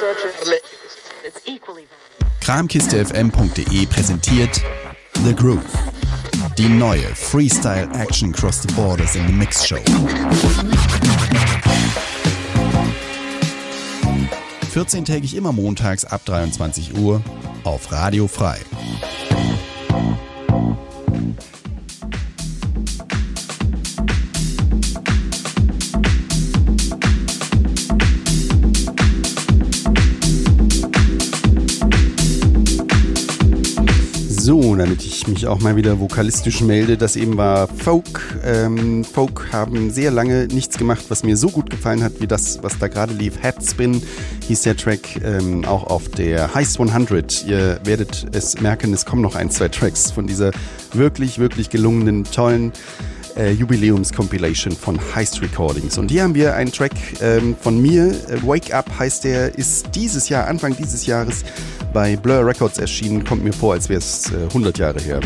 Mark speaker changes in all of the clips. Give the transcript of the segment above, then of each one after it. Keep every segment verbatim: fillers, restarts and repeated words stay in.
Speaker 1: Kramkiste F M Punkt de präsentiert The Groove, die neue Freestyle Action Across the Borders in the Mix Show. vierzehntägig immer montags ab dreiundzwanzig Uhr auf Radio Frei.
Speaker 2: So, damit ich mich auch mal wieder vokalistisch melde, das eben war Folk. Ähm, Folk haben sehr lange nichts gemacht, was mir so gut gefallen hat, wie das, was da gerade lief. Headspin hieß der Track, ähm, auch auf der Heist hundert. Ihr werdet es merken, es kommen noch ein, zwei Tracks von dieser wirklich, wirklich gelungenen, tollen äh, Jubiläums-Compilation von Heist Recordings. Und hier haben wir einen Track ähm, von mir, äh, Wake Up heißt der, ist dieses Jahr, Anfang dieses Jahres bei Blur Records erschienen, kommt mir vor, als wäre es äh, hundert Jahre her.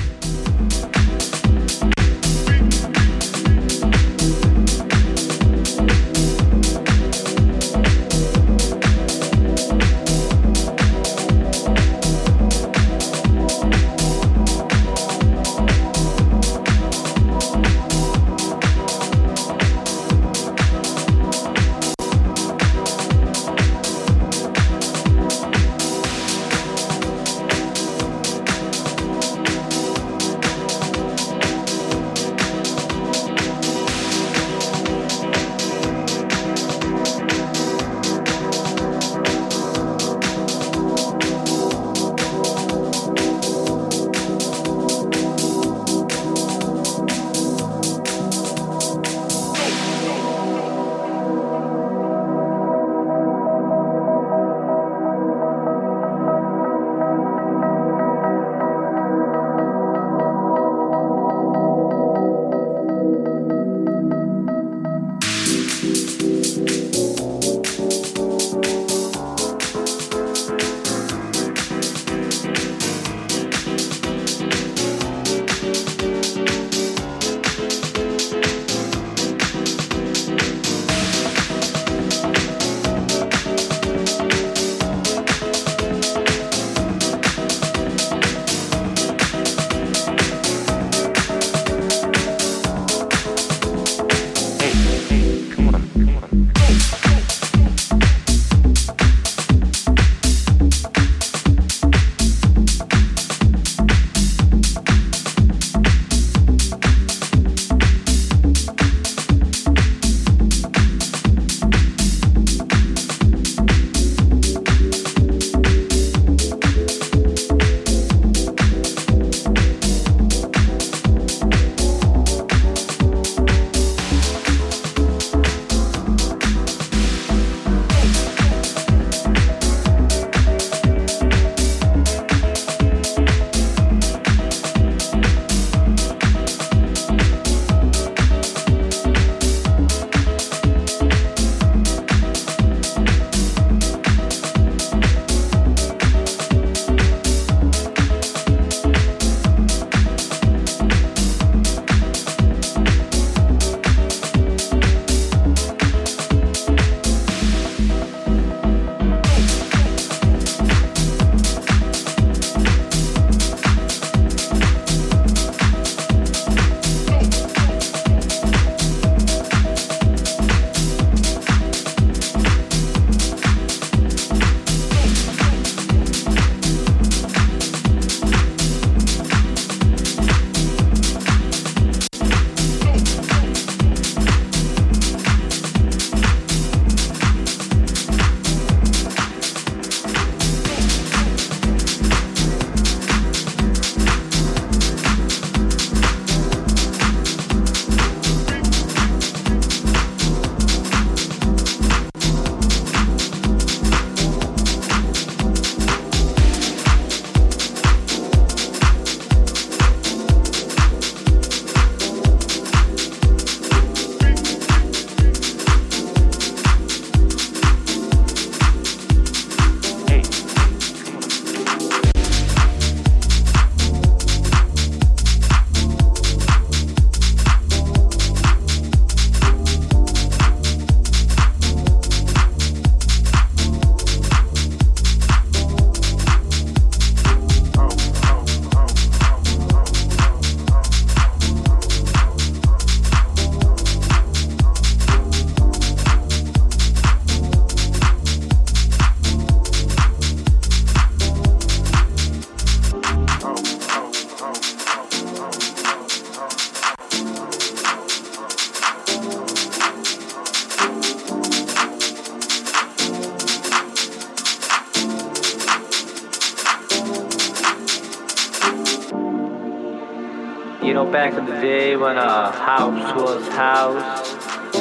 Speaker 3: know, back in the day when a house was house,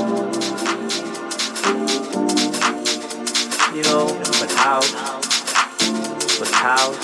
Speaker 3: you know, but house was house.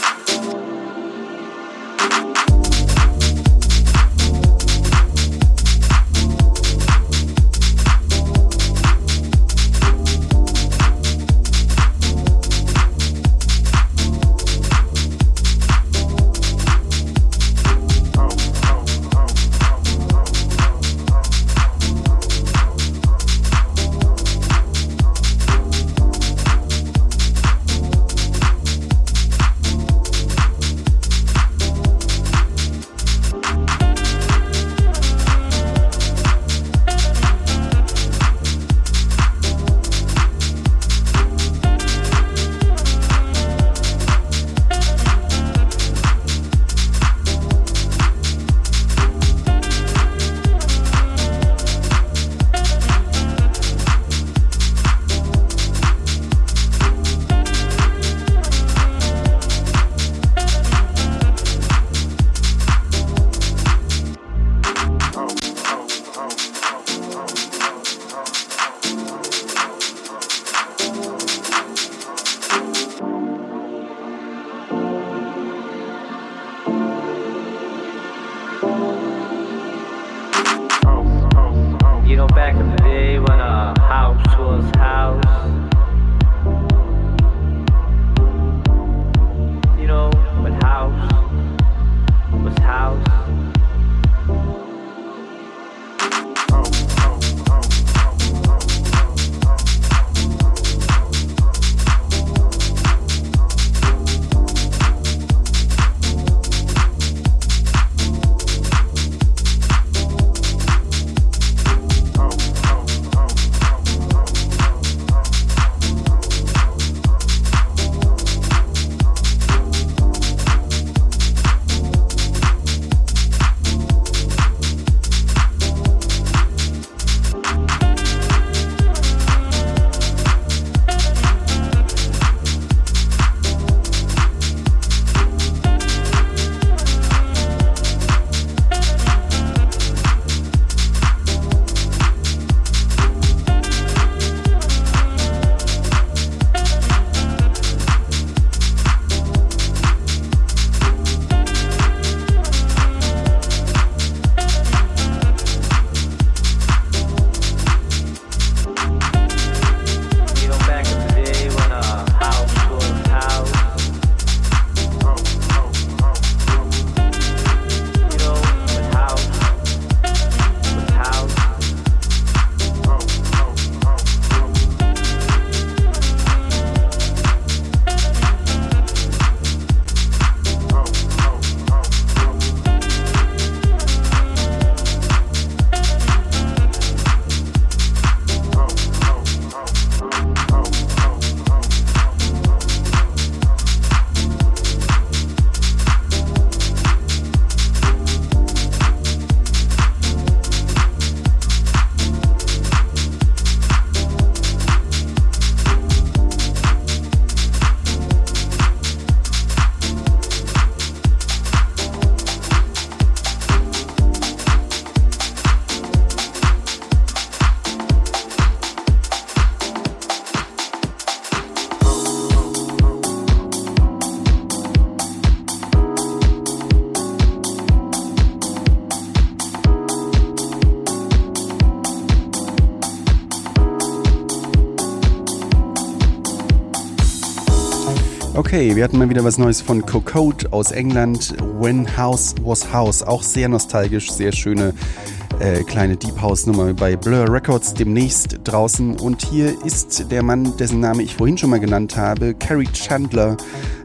Speaker 2: Okay, wir hatten mal wieder was Neues von Cocode aus England. When House Was House. Auch sehr nostalgisch, sehr schöne äh, kleine Deep House Nummer bei Blur Records demnächst draußen. Und hier ist der Mann, dessen Name ich vorhin schon mal genannt habe, Kerry Chandler.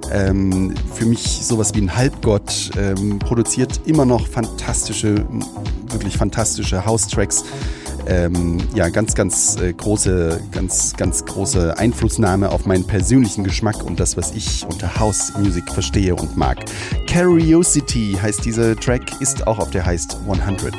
Speaker 2: Ähm, für mich sowas wie ein Halbgott, ähm, produziert immer noch fantastische, wirklich fantastische House-Tracks. Ähm, ja, ganz, ganz äh, große, ganz, ganz große Einflussnahme auf meinen persönlichen Geschmack und das, was ich unter House Music verstehe und mag. Curiosity heißt dieser Track, ist auch auf der Heist hundert.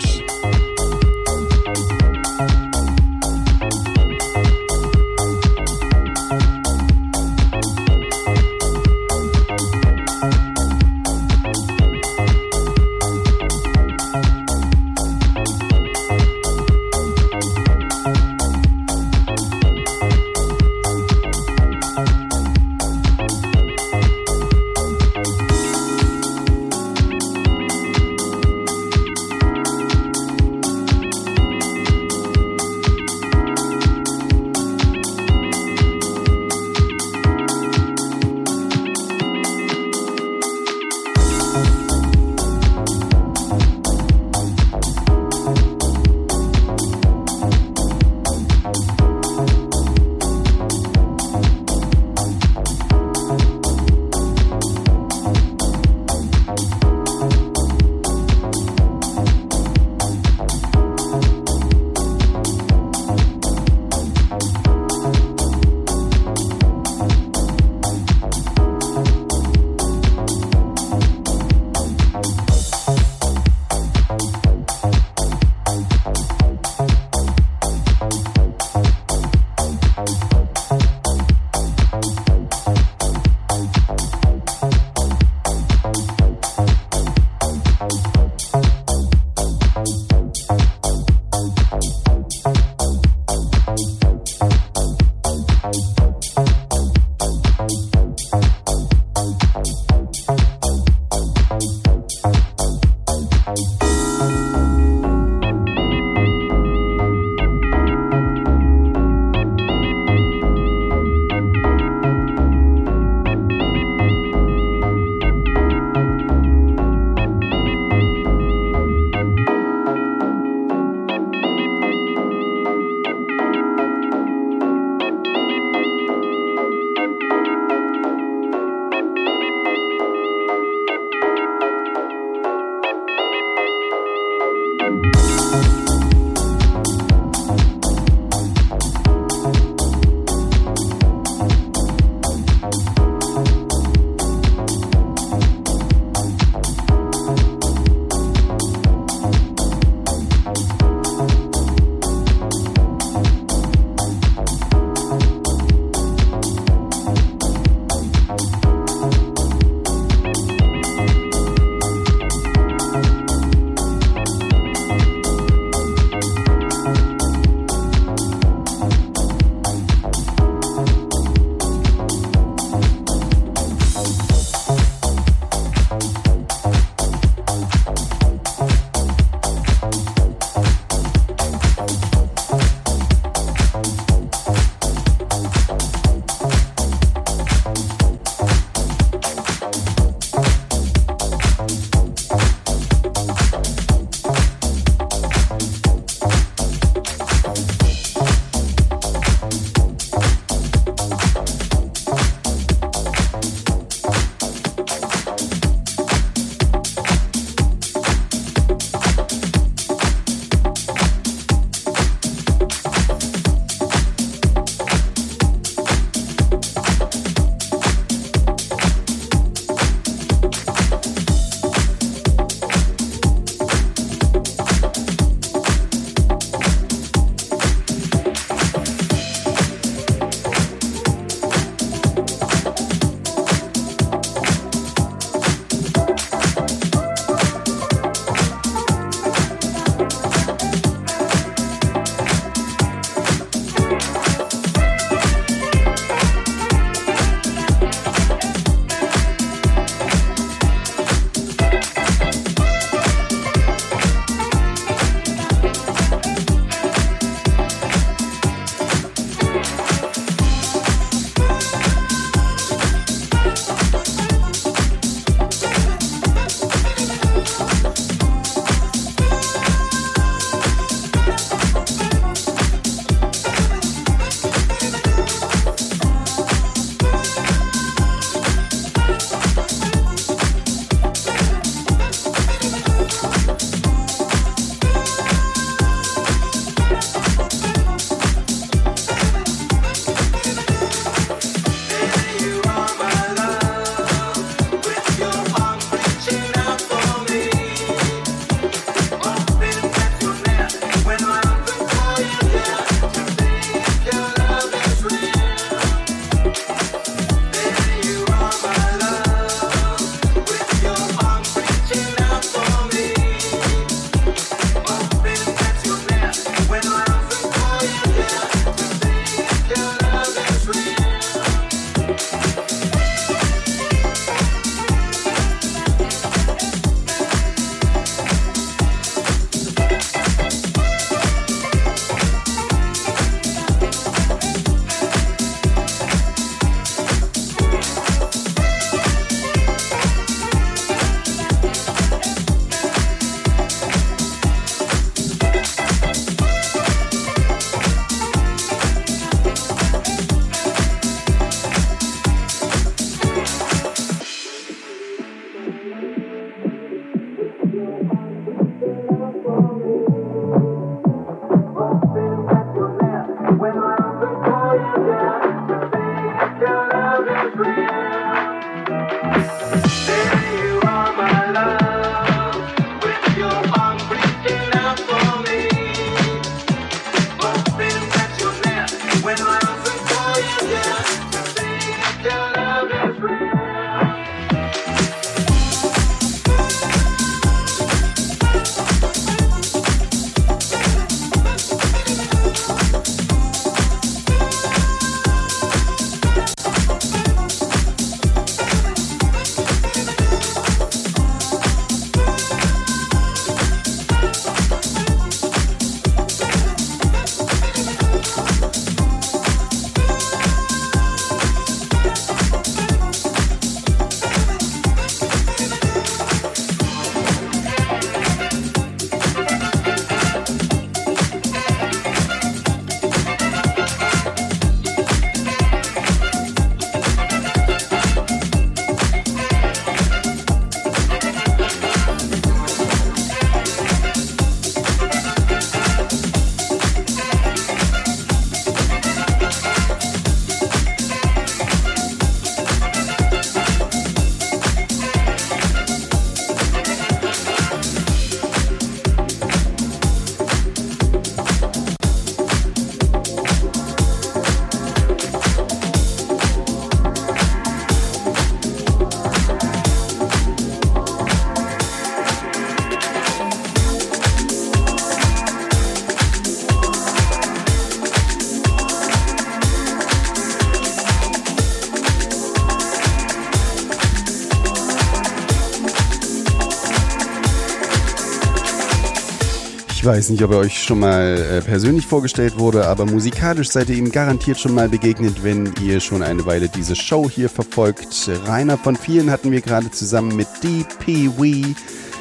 Speaker 2: Ich weiß nicht, ob er euch schon mal äh, persönlich vorgestellt wurde, aber musikalisch seid ihr ihm garantiert schon mal begegnet, wenn ihr schon eine Weile diese Show hier verfolgt. Rainer von Vielen hatten wir gerade zusammen mit D P Wee.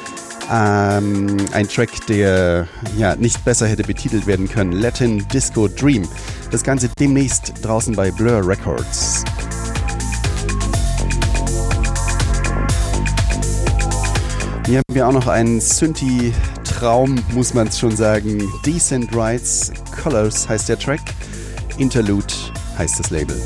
Speaker 2: Ähm, ein Track, der ja nicht besser hätte betitelt werden können. Latin Disco Dream. Das Ganze demnächst draußen bei Blur Records. Hier haben wir auch noch einen Synthi-Traum, muss man es schon sagen. Decent Rights, Colors heißt der Track, Interlude heißt das Label.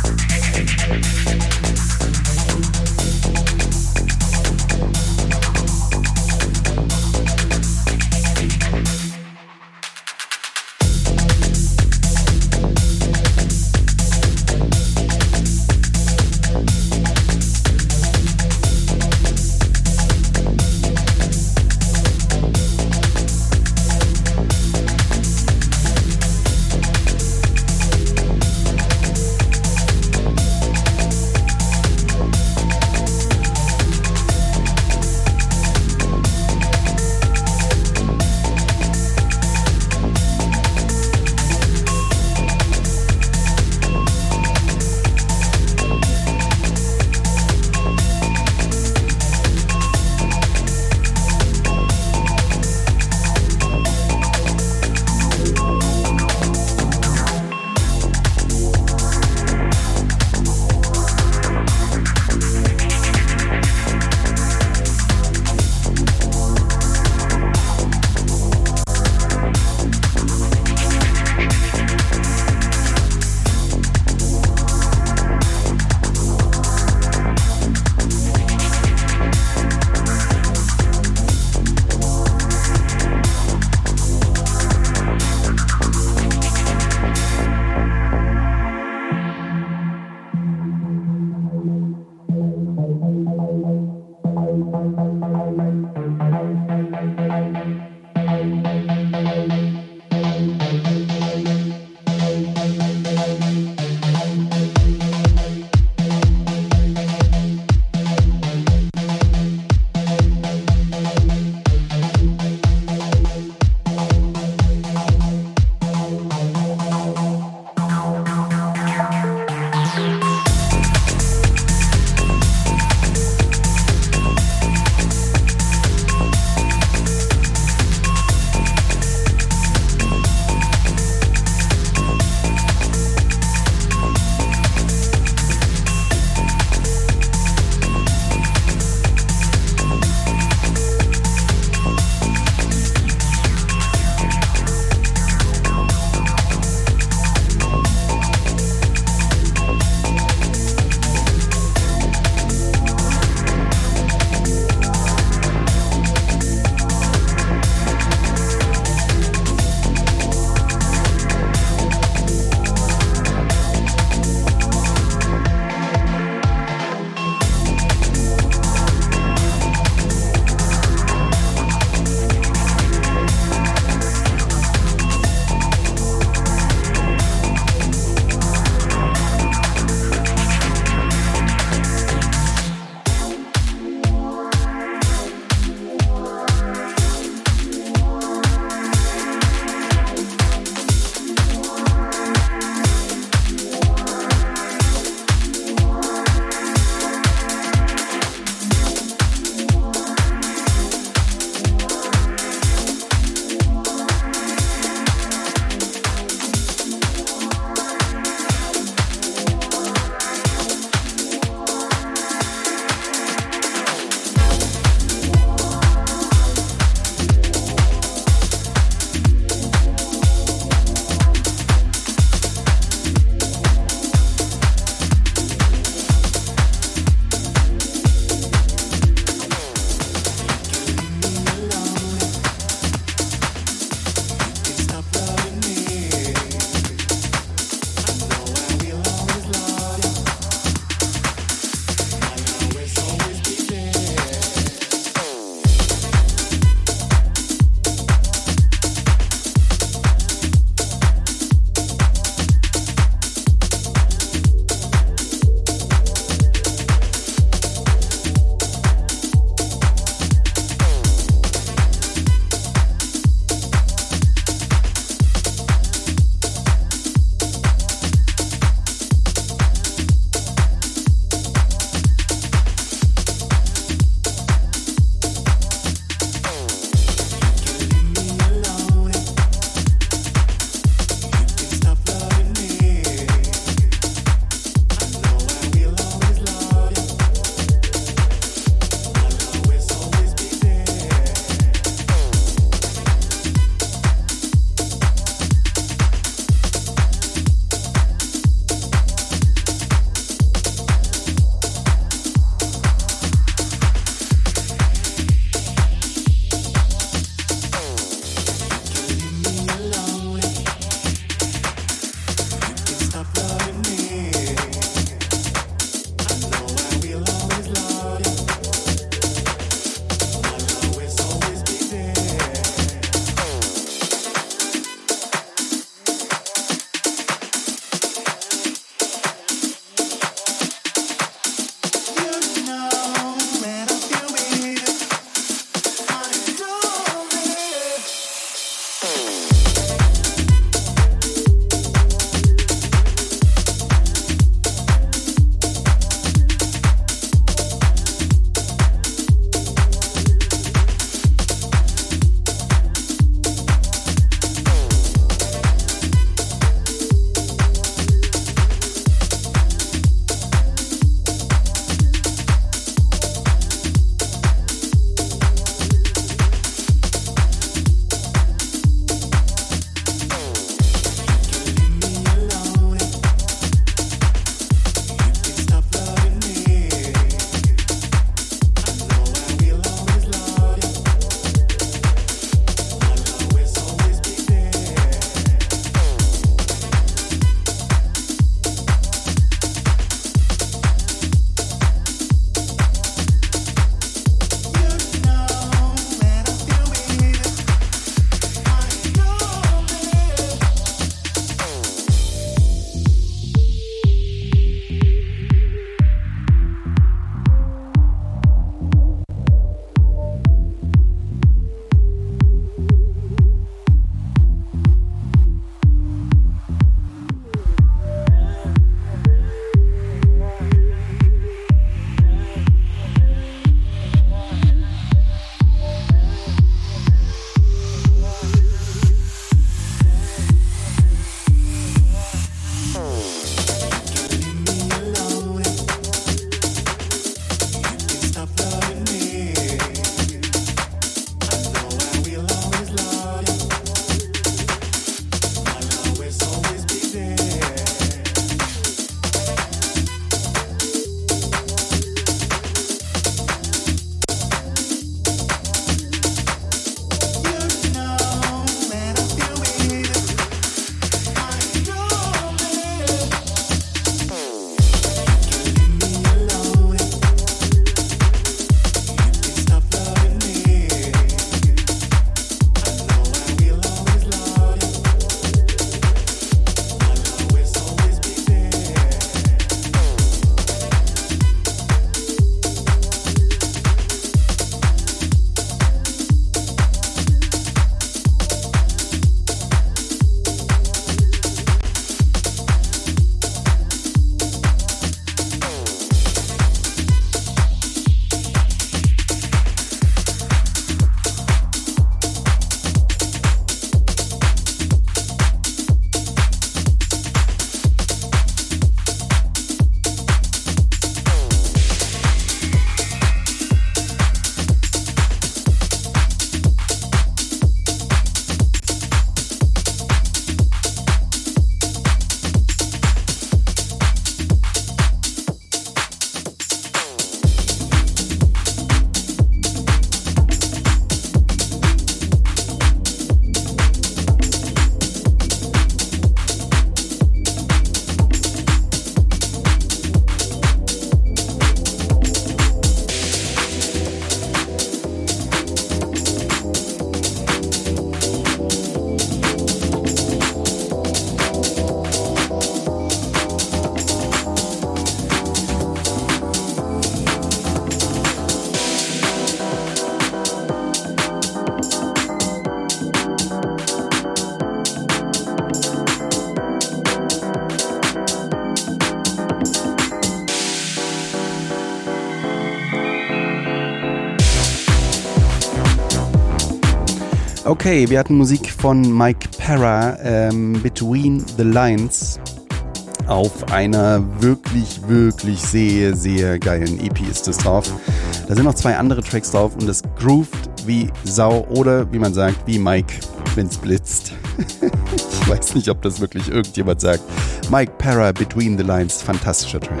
Speaker 2: Okay, wir hatten Musik von Mike Parra, ähm, Between the Lines, auf einer wirklich, wirklich sehr, sehr geilen E P ist das drauf. Da sind noch zwei andere Tracks drauf und das groovt wie Sau oder, wie man sagt, wie Mike, wenn's blitzt. Ich weiß nicht, ob das wirklich irgendjemand sagt. Mike Parra, Between the Lines, fantastischer Track.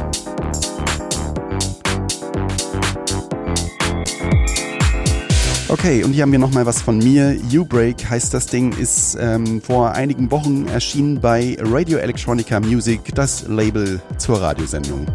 Speaker 2: Okay, und hier haben wir nochmal was von mir. U-Break heißt das Ding, ist ähm, vor einigen Wochen erschienen bei Radio Electronica Music, das Label zur Radiosendung.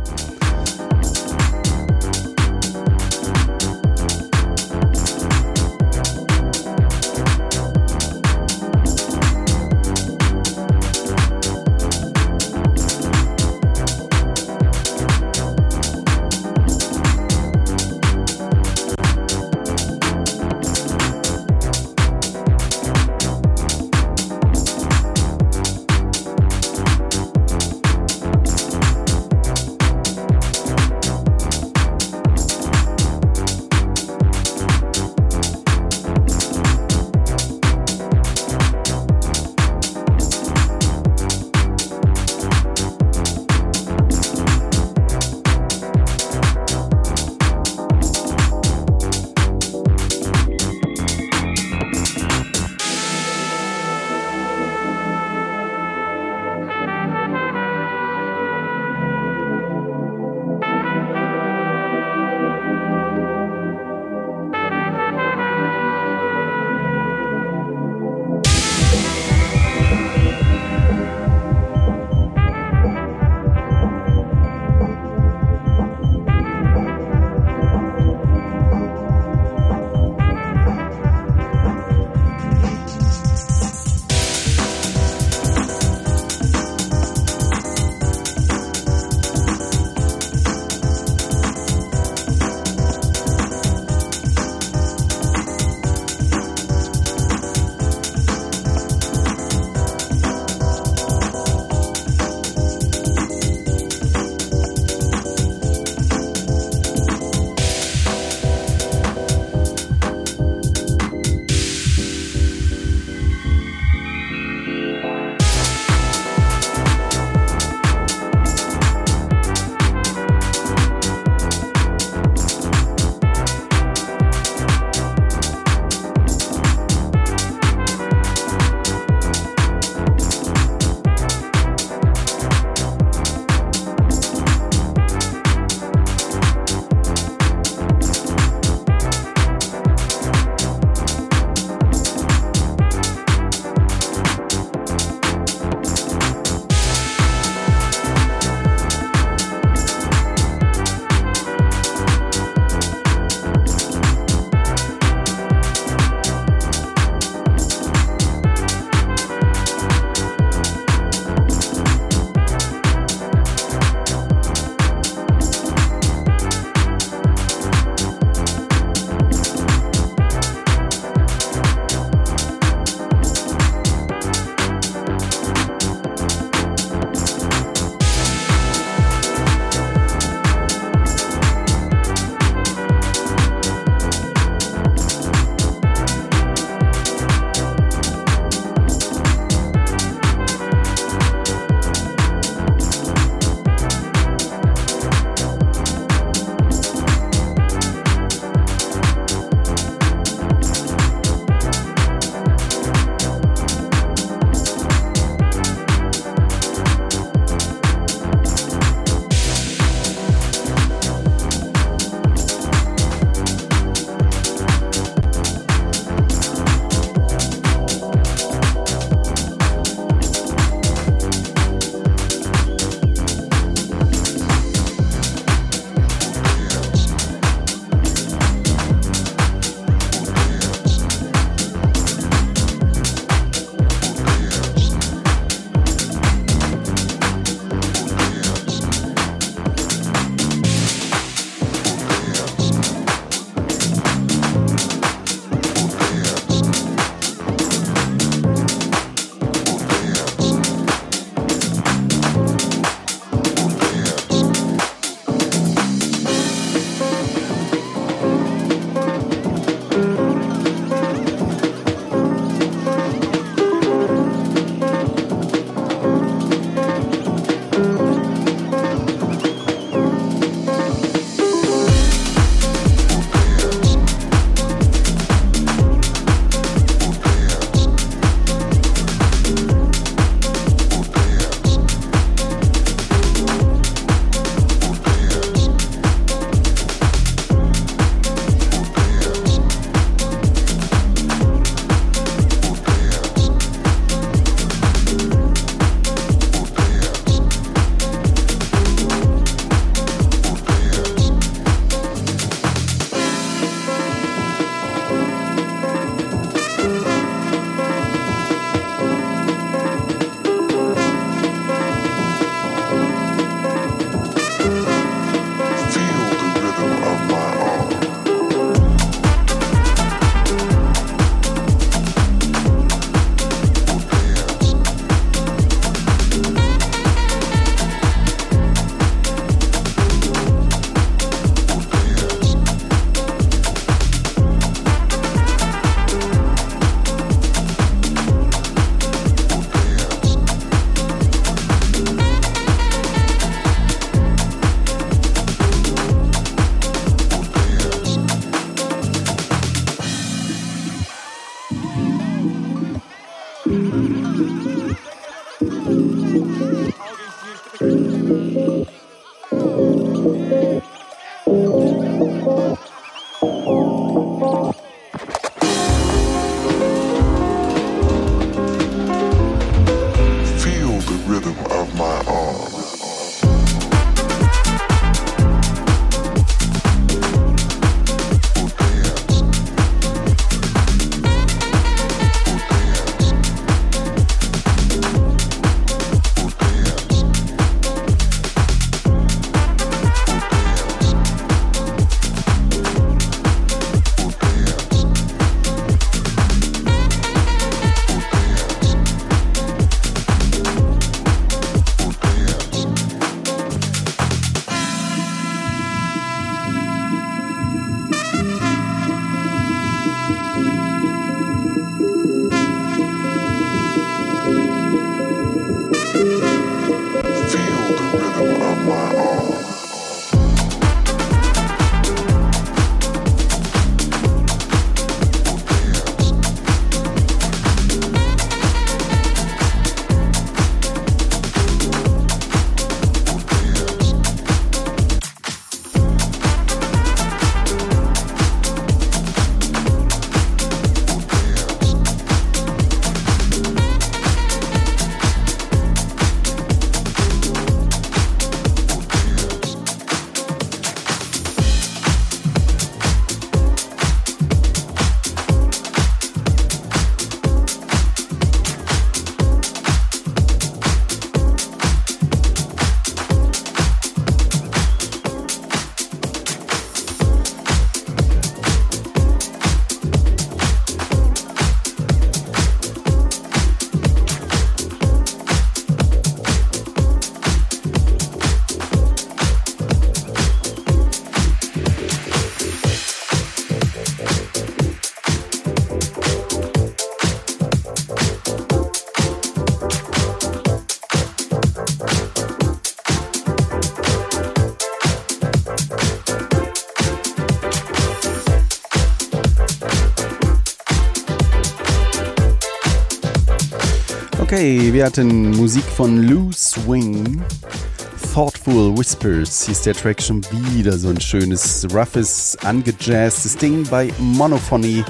Speaker 2: Okay, wir hatten Musik von Lou Swing. Thoughtful Whispers hieß der Track, schon wieder so ein schönes, roughes, angejazztes Ding bei Monophony.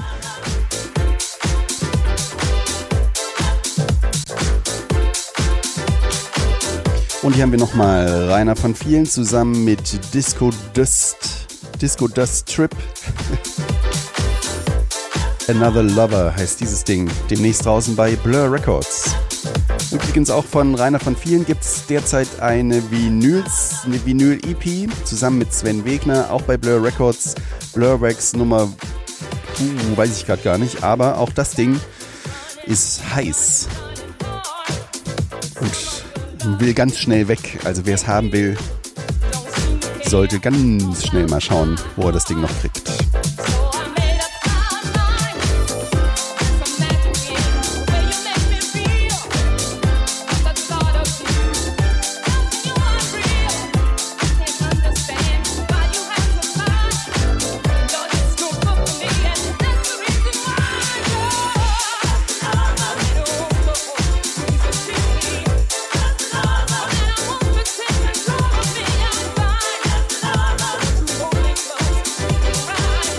Speaker 2: Und hier haben wir nochmal Rainer von Vielen zusammen mit Disco Dust, Disco Dust Trip. Another Lover heißt dieses Ding, demnächst draußen bei Blur Records. Übrigens auch von Rainer von Vielen gibt es derzeit eine Vinyls, eine Vinyl-E P zusammen mit Sven Wegner, auch bei Blur Records. Blur Wax Nummer, uh, weiß ich gerade gar nicht, aber auch das Ding ist heiß und will ganz schnell weg. Also wer es haben will, sollte ganz schnell mal schauen, wo er das Ding noch kriegt.
Speaker 4: Right.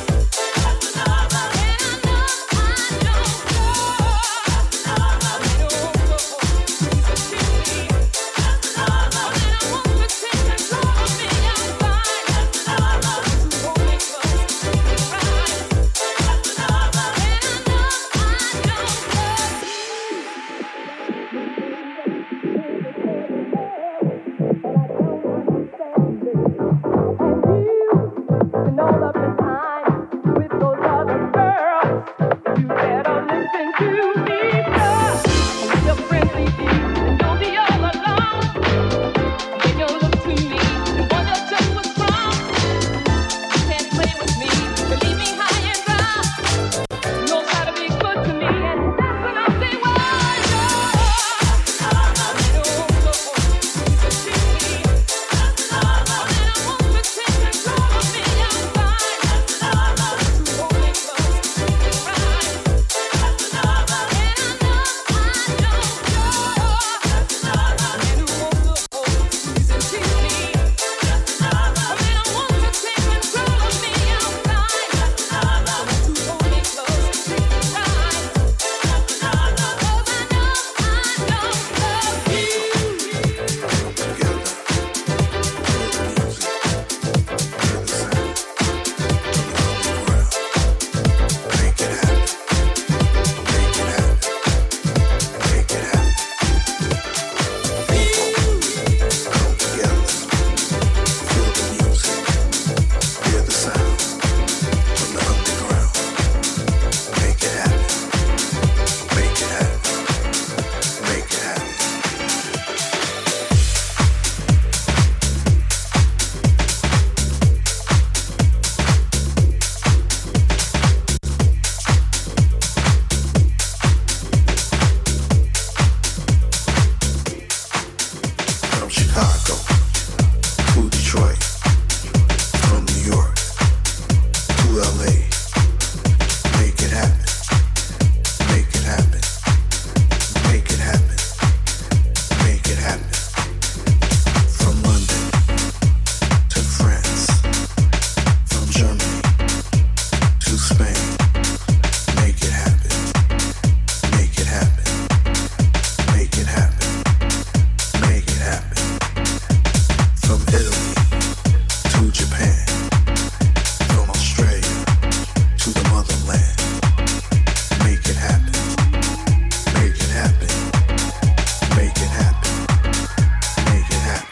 Speaker 4: Chicago to Detroit, from New York to L A. Make it happen, make it happen, make it happen, make it happen. From London to France, from Germany to Spain. Make it happen, make it happen, make it happen, make it happen. From Italy to Japan, from Australia to the motherland. Make it happen, make it happen, make it happen, make it happen.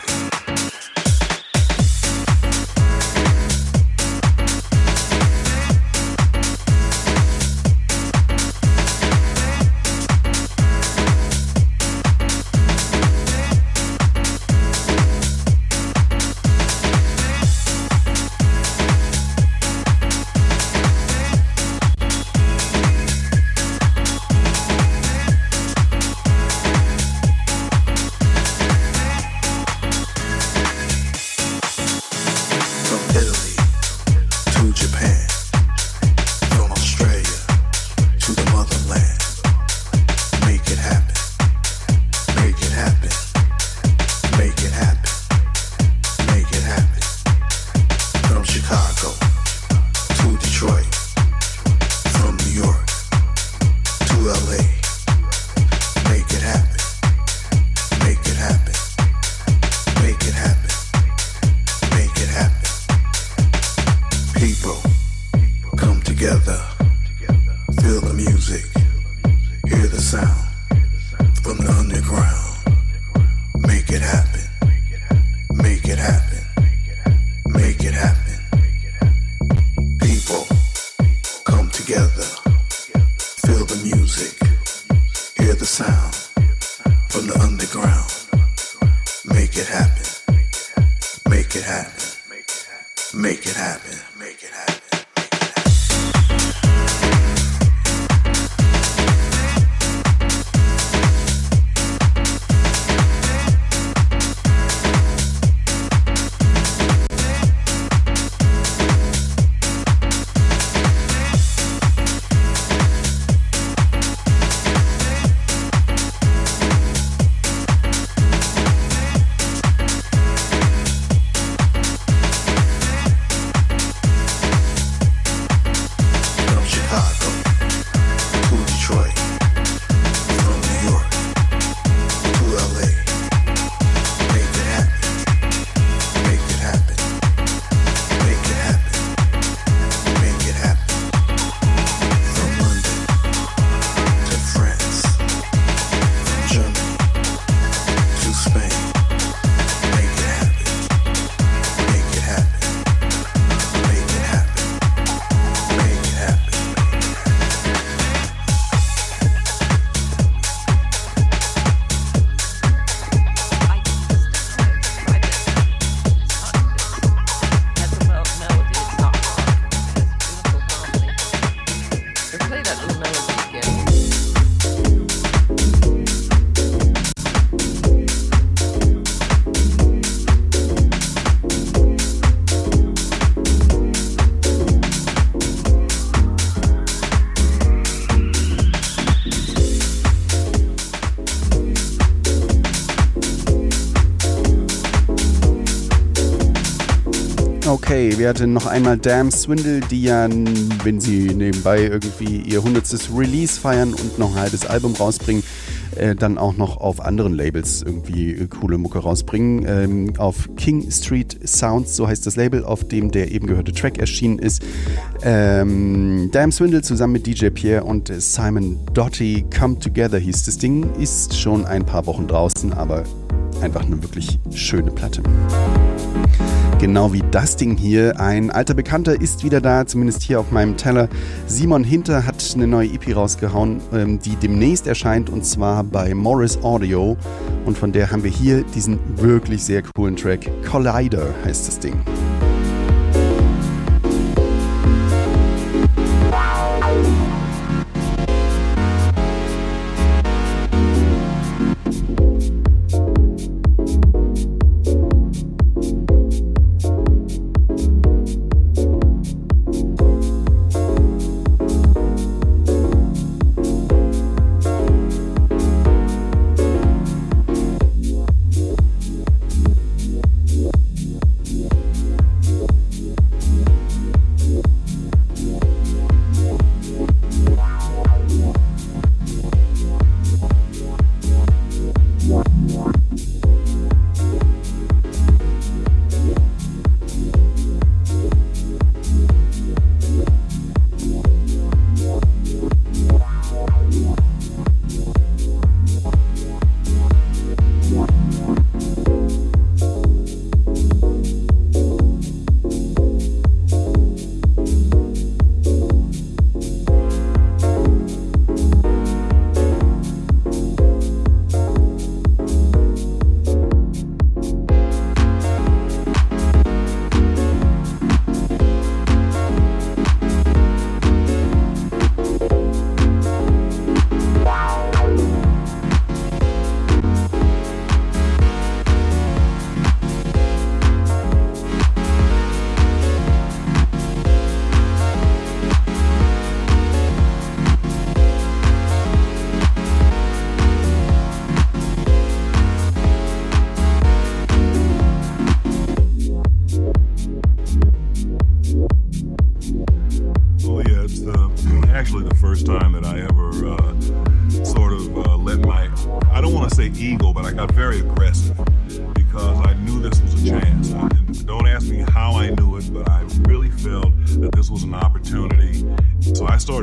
Speaker 4: From Italy to Japan, from Australia to the motherland. Make it happen, make it happen, make it happen, make it happen. From Chicago to Detroit, from New York to L A. Make it happen, make it happen, make it happen, make it happen. People come together, feel the music, hear the sound from the underground. Make it happen, make it happen, make it happen. People come together, feel the music, hear the sound from the underground. Make it happen, make it happen, make it happen, make it happen.
Speaker 2: Okay, wir hatten noch einmal Damn Swindle, die ja, wenn sie nebenbei irgendwie ihr hundertstes Release feiern und noch ein halbes Album rausbringen, äh, dann auch noch auf anderen Labels irgendwie äh, coole Mucke rausbringen. Ähm, auf King Street Sounds, so heißt das Label, auf dem der eben gehörte Track erschienen ist. Ähm, Damn Swindle zusammen mit D J Pierre und Simon Doty, Come Together hieß das Ding, ist schon ein paar Wochen draußen, aber einfach eine wirklich schöne Platte. Genau wie das Ding hier. Ein alter Bekannter ist wieder da, zumindest hier auf meinem Teller. Simon Hinter hat eine neue E P rausgehauen, die demnächst erscheint, und zwar bei Morris Audio. Und von der haben wir hier diesen wirklich sehr coolen Track. Collider heißt das Ding.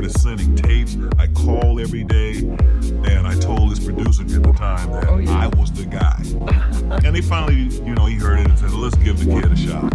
Speaker 5: started sending tapes. I called every day, and I told his producer at the time that
Speaker 6: oh, yeah.
Speaker 5: I was the guy. And he finally, you know, he heard it and said, let's give the kid a shot.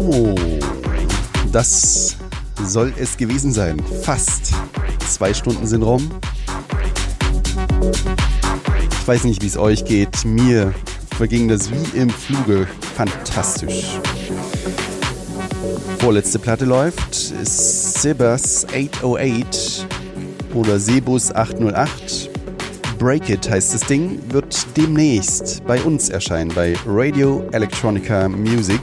Speaker 2: So, das soll es gewesen sein. Fast zwei Stunden sind rum. Ich weiß nicht, wie es euch geht. Mir verging das wie im Fluge. Fantastisch. Vorletzte Platte läuft. Sebus achthundertacht oder Sebus achthundertacht. Break It heißt das Ding. Wird demnächst bei uns erscheinen, bei Radio Electronica Music.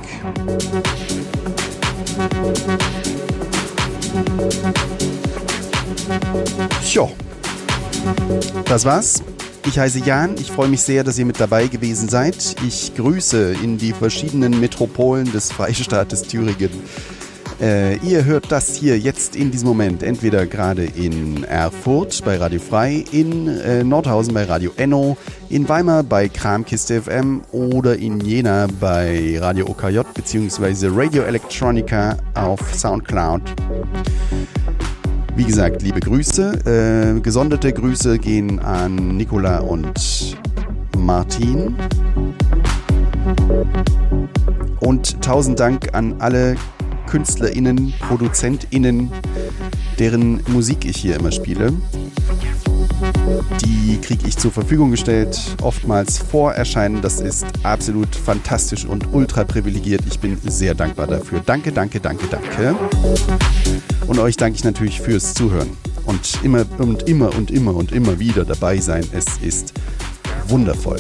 Speaker 2: Tja, das war's. Ich heiße Jan, ich freue mich sehr, dass ihr mit dabei gewesen seid. Ich grüße in die verschiedenen Metropolen des Freistaates Thüringen. Äh, ihr hört das hier jetzt in diesem Moment entweder gerade in Erfurt bei Radio Frei, in äh, Nordhausen bei Radio Enno, in Weimar bei Kramkiste F M oder in Jena bei Radio O K J bzw. Radio Electronica auf Soundcloud. Wie gesagt, liebe Grüße. Äh, gesonderte Grüße gehen an Nicola und Martin. Und tausend Dank an alle KünstlerInnen, ProduzentInnen, deren Musik ich hier immer spiele. Die kriege ich zur Verfügung gestellt, oftmals vor Erscheinen. Das ist absolut fantastisch und ultra privilegiert. Ich bin sehr dankbar dafür. Danke, danke, danke, danke. Und euch danke ich natürlich fürs Zuhören. Und immer und immer und immer und immer wieder dabei sein. Es ist wundervoll.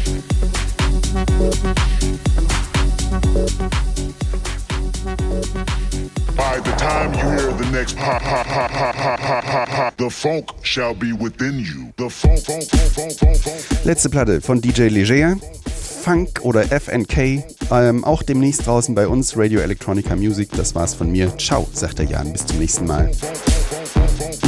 Speaker 5: By the time you hear the next ha ha ha ha ha ha ha ha, the funk shall be within you. The funk, funk, funk, funk, funk, funk.
Speaker 2: Letzte Platte von D J Leger, Funk oder F N K, ähm, auch demnächst draußen bei uns, Radio Electronica Music. Das war's von mir. Ciao, sagt der Jan, bis zum nächsten Mal.
Speaker 5: Funk, funk, funk, funk, funk.